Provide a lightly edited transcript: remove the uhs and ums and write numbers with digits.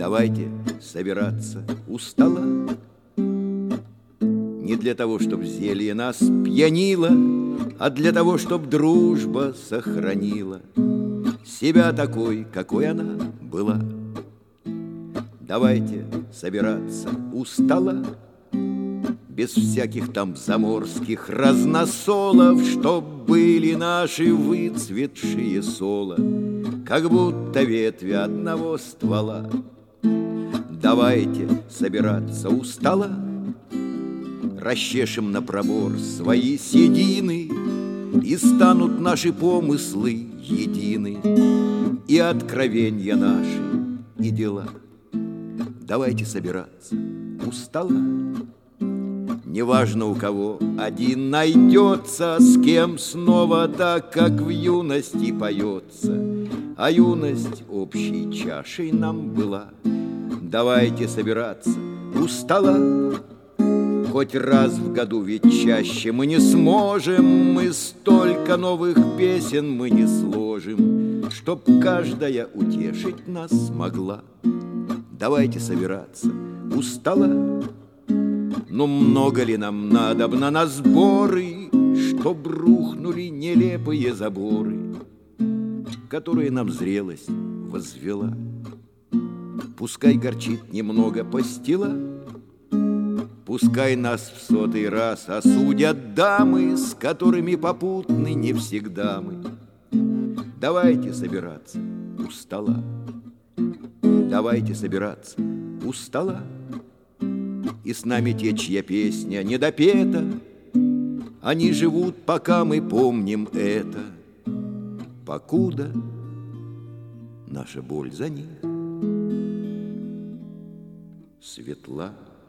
Давайте собираться у стола. Не для того, чтоб зелье нас пьянило, а для того, чтоб дружба сохранила себя такой, какой она была. Давайте собираться у стола, без всяких там заморских разносолов, чтоб были наши выцветшие соло, как будто ветви одного ствола. Давайте собираться у стола, расчешем на пробор свои седины, и станут наши помыслы едины, и откровенья наши, и дела. Давайте собираться у стола. Неважно, у кого один найдется, с кем снова так, как в юности поется, а юность общей чашей нам была. Давайте собираться у стола. Хоть раз в году, ведь чаще мы не сможем, мы столько новых песен мы не сложим, чтоб каждая утешить нас смогла. Давайте собираться у стола. Но много ли нам надобно на сборы, чтоб рухнули нелепые заборы, которые нам зрелость возвела? Пускай горчит немного пастила, пускай нас в 100-й раз осудят дамы, с которыми попутны не всегда мы. Давайте собираться у стола. Давайте собираться у стола. И с нами те, чья песня недопета, они живут, пока мы помним это, покуда наша боль за них светла.